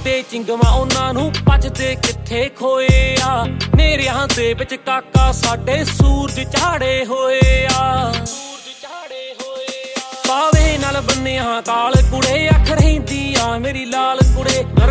ਤੇ ਚਿੰਗਵਾ ਉਹਨਾਂ ਨੂੰ ਪਚਦੇ ਕਿੱਥੇ ਖੋਏ ਆ। ਨੇਰਿਆਂ ਦੇ ਵਿੱਚ ਕਾਕਾ ਸਾਡੇ ਸੂਰਜ ਚਾੜੇ ਹੋਏ ਆ। ਪਾਵੇ ਨਾਲ ਬੰਨਿਆ ਕਾਲ ਕੁੜੇ ਅੱਖ ਰਹਿੰਦੀ ਆ ਮੇਰੀ ਲਾਲ ਕੁੜੇ।